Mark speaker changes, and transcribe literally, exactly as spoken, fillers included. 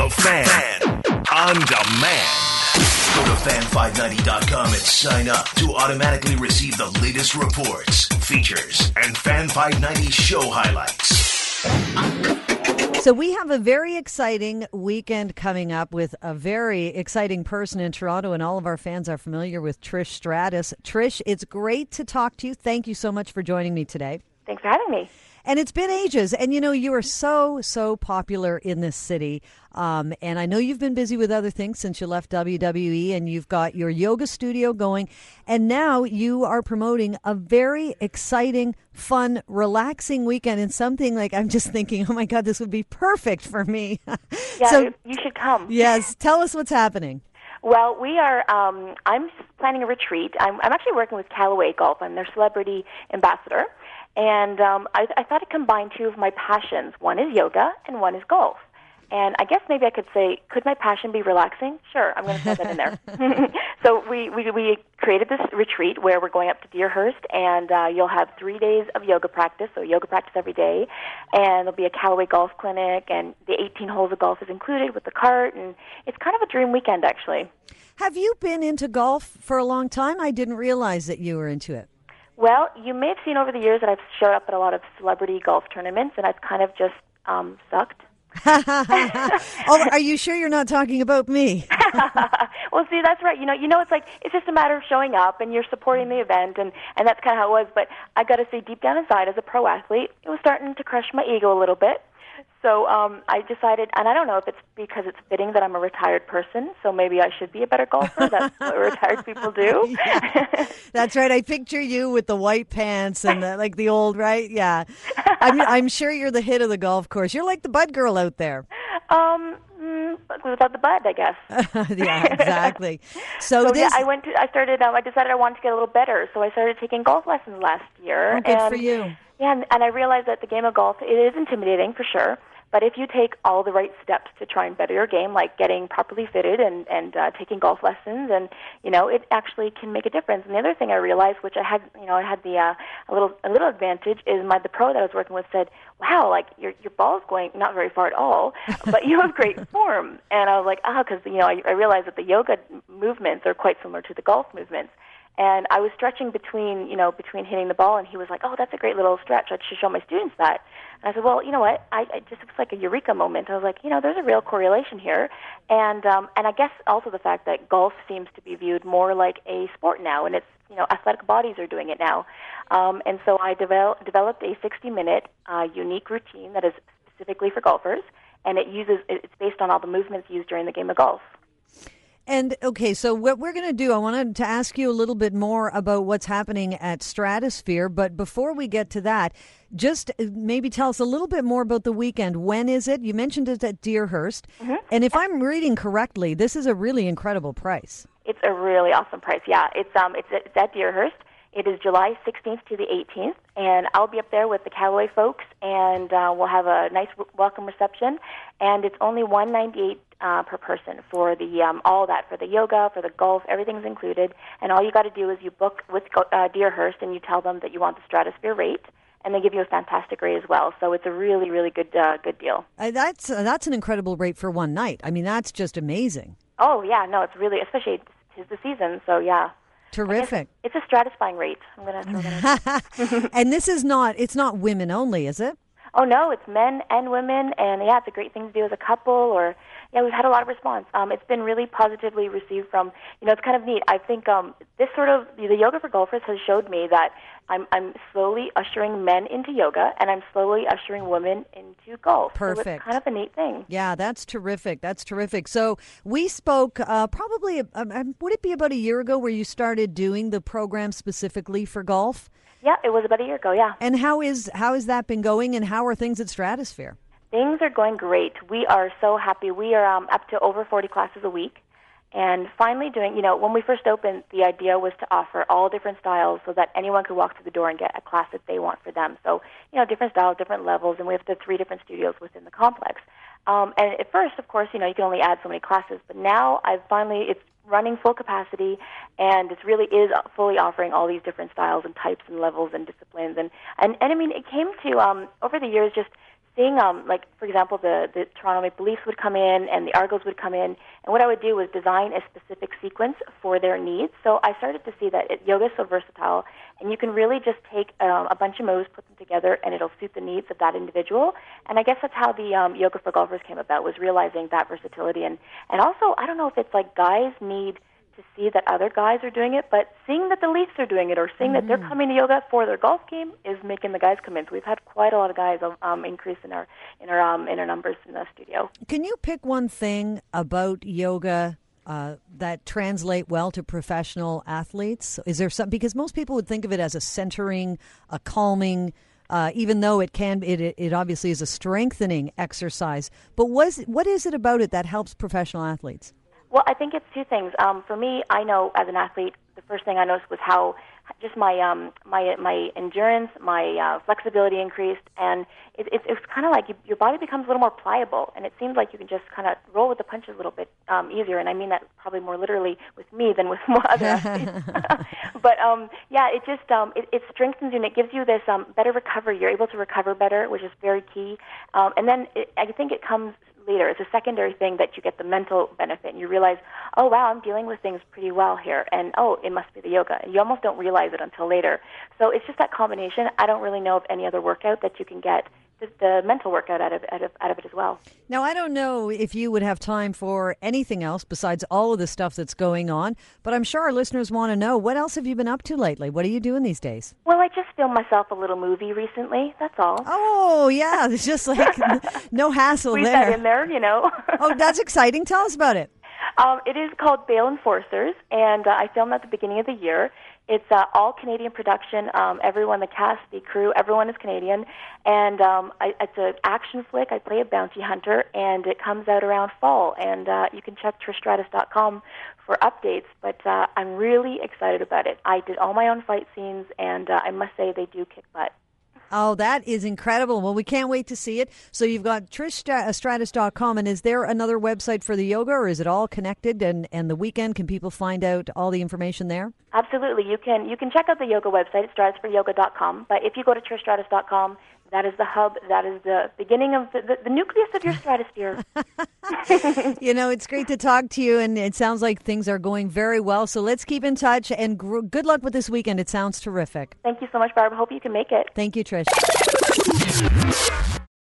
Speaker 1: The Fan, Fan on demand. Go to fan five ninety dot com and sign up to automatically receive the latest reports, features, and Fan five ninety show highlights.
Speaker 2: So we have a very exciting weekend coming up with a very exciting person in Toronto, and all of our fans are familiar with Trish Stratus. Trish, it's great to talk to you. Thank you so much for joining me today.
Speaker 3: Thanks for having me.
Speaker 2: And it's been ages. And, you know, you are so, so popular in this city. Um, and I know you've been busy with other things since you left W W E, and you've got your yoga studio going. And now you are promoting a very exciting, fun, relaxing weekend, and something like I'm just thinking, oh, my God, this would be perfect for me.
Speaker 3: Yeah,
Speaker 2: so,
Speaker 3: you should come.
Speaker 2: Yes. Tell us what's happening.
Speaker 3: Well, we are, um, I'm planning a retreat. I'm, I'm actually working with Callaway Golf. I'm their celebrity ambassador. And um, I, I thought I'd combine two of my passions. One is yoga and one is golf. And I guess maybe I could say, could my passion be relaxing? Sure, I'm going to throw that in there. So we, we, we created this retreat where we're going up to Deerhurst, and uh, you'll have three days of yoga practice, so yoga practice every day. And there'll be a Callaway Golf Clinic, and the eighteen holes of golf is included with the cart. And it's kind of a dream weekend, actually.
Speaker 2: Have you been into golf for a long time? I didn't realize that you were into it.
Speaker 3: Well, you may have seen over the years that I've showed up at a lot of celebrity golf tournaments, and I've kind of just um, sucked.
Speaker 2: Oh, are you sure you're not talking about me?
Speaker 3: Well, see, that's right. You know, you know, it's like it's just a matter of showing up, and you're supporting the event, and, and that's kind of how it was. But I got to say, deep down inside, as a pro athlete, it was starting to crush my ego a little bit. So um, I decided, and I don't know if it's because it's fitting that I'm a retired person, so maybe I should be a better golfer. That's what retired people do.
Speaker 2: Yeah. That's right. I picture you with the white pants and the, like the old, right? Yeah. I'm, I'm sure you're the hit of the golf course. You're like the bud girl out there.
Speaker 3: Um, mm, without the bud, I guess.
Speaker 2: Yeah, exactly. So,
Speaker 3: so
Speaker 2: this,
Speaker 3: yeah, I went to. I started. Um, I decided I wanted to get a little better, so I started taking golf lessons last year.
Speaker 2: Oh, good
Speaker 3: and,
Speaker 2: for you.
Speaker 3: Yeah, and, and I realized that the game of golf, it is intimidating for sure. But if you take all the right steps to try and better your game, like getting properly fitted and, and uh, taking golf lessons, and, you know, it actually can make a difference. And the other thing I realized, which I had, you know, I had the uh, a little a little advantage, is my the pro that I was working with said, wow, like, your your ball's going not very far at all, but you have great form. And I was like, ah, oh, because, you know, I, I realized that the yoga movements are quite similar to the golf movements. And I was stretching between, you know, between hitting the ball, and he was like, oh, that's a great little stretch. I should show my students that. And I said, well, you know what? I, I just, it was like a eureka moment. I was like, you know, there's a real correlation here. And um, and I guess also the fact that golf seems to be viewed more like a sport now, and it's, you know, athletic bodies are doing it now. Um, and so I devel- developed a sixty-minute uh, unique routine that is specifically for golfers, and it uses, it's based on all the movements used during the game of golf.
Speaker 2: And, okay, so what we're going to do, I wanted to ask you a little bit more about what's happening at Stratosphere. But before we get to that, just maybe tell us a little bit more about the weekend. When is it? You mentioned it at Deerhurst. Mm-hmm. And if I'm reading correctly, this is a really incredible price.
Speaker 3: It's a really awesome price, yeah. It's um, it's, it's at Deerhurst. It is July sixteenth to the eighteenth, and I'll be up there with the Callaway folks, and uh, we'll have a nice welcome reception. And it's only one hundred ninety-eight dollars uh, per person for the um, all that, for the yoga, for the golf, everything's included. And all you got to do is you book with uh, Deerhurst, and you tell them that you want the Stratosphere rate, and they give you a fantastic rate as well. So it's a really, really good uh, good deal.
Speaker 2: Uh, that's uh, that's an incredible rate for one night. I mean, that's just amazing.
Speaker 3: Oh, yeah, no, it's really, especially it's the season, so yeah.
Speaker 2: Terrific.
Speaker 3: It's a stratifying rate. I'm going to throw that in.
Speaker 2: And this is not, it's not women only, is it?
Speaker 3: Oh, no, it's men and women, and yeah, it's a great thing to do as a couple, or, yeah, we've had a lot of response. Um, it's been really positively received from, you know, it's kind of neat. I think um, this sort of, the Yoga for Golfers has showed me that I'm, I'm slowly ushering men into yoga, and I'm slowly ushering women into golf.
Speaker 2: Perfect.
Speaker 3: So it's kind of a neat thing.
Speaker 2: Yeah, that's terrific. That's terrific. So we spoke uh, probably, uh, would it be about a year ago where you started doing the program specifically for golf?
Speaker 3: Yeah, it was about a year ago, yeah.
Speaker 2: And how is how has that been going, and how are things at Stratosphere?
Speaker 3: Things are going great. We are so happy. We are um, up to over forty classes a week. And finally doing, you know, when we first opened, the idea was to offer all different styles so that anyone could walk through the door and get a class that they want for them. So, you know, different styles, different levels, and we have the three different studios within the complex. Um, and at first, of course, you know, you can only add so many classes, but now I've finally, it's running full capacity, and it really is fully offering all these different styles and types and levels and disciplines. And, and, and I mean, it came to, um, over the years, just seeing, um, like, for example, the, the Toronto Maple Leafs would come in and the Argos would come in, and what I would do was design a specific sequence for their needs. So I started to see that it, yoga is so versatile, and you can really just take um, a bunch of moves, put them together, and it'll suit the needs of that individual. And I guess that's how the um, Yoga for Golfers came about, was realizing that versatility. And, and also, I don't know if it's like guys need to see that other guys are doing it, but seeing that the Leafs are doing it or seeing mm-hmm. that they're coming to yoga for their golf game is making the guys come in. So we've had quite a lot of guys um, increase in our in our um, in our numbers in the studio.
Speaker 2: Can you pick one thing about yoga uh, that translate well to professional athletes? Is there some, because most people would think of it as a centering, a calming, uh, even though it can it it obviously is a strengthening exercise. But was what is it about it that helps professional athletes?
Speaker 3: Well, I think it's two things. Um, for me, I know as an athlete, the first thing I noticed was how just my um, my my endurance, my uh, flexibility increased, and it, it, it's kind of like you, your body becomes a little more pliable, and it seems like you can just kind of roll with the punches a little bit um, easier. And I mean that probably more literally with me than with more other athletes. But um, yeah, it just um, it, it strengthens you, and it gives you this um, better recovery. You're able to recover better, which is very key. Um, and then it, I think it comes later. It's a secondary thing that you get the mental benefit, and you realize, oh wow, I'm dealing with things pretty well here, and oh, it must be the yoga. And you almost don't realize it until later. So it's just that combination. I don't really know of any other workout that you can get just the mental workout out of, out of out of it as well.
Speaker 2: Now, I don't know if you would have time for anything else besides all of the stuff that's going on, but I'm sure our listeners want to know, what else have you been up to lately? What are you doing these days?
Speaker 3: Well, I just filmed myself a little movie recently, that's all.
Speaker 2: Oh, yeah, it's just like no hassle
Speaker 3: Squeeze
Speaker 2: there.
Speaker 3: that in there, you know.
Speaker 2: Oh, that's exciting. Tell us about it.
Speaker 3: Um, it is called Bail Enforcers, and uh, I filmed at the beginning of the year. It's uh, all Canadian production. Um, everyone, the cast, the crew, everyone is Canadian. And um, I, it's an action flick. I play a bounty hunter, and it comes out around fall. And uh, you can check trish stratus dot com for updates. But uh, I'm really excited about it. I did all my own fight scenes, and uh, I must say they do kick butt.
Speaker 2: Oh, that is incredible. Well, we can't wait to see it. So you've got trish stratus dot com, and is there another website for the yoga, or is it all connected? And, and the weekend, can people find out all the information there?
Speaker 3: Absolutely. You can you can check out the yoga website, stratus for yoga dot com. But if you go to trish stratus dot com, that is the hub. That is the beginning of the, the, the nucleus of your stratosphere.
Speaker 2: You know, it's great to talk to you, and it sounds like things are going very well. So let's keep in touch, and gr- good luck with this weekend. It sounds terrific.
Speaker 3: Thank you so much, Barb. Hope you can make it.
Speaker 2: Thank you, Trish.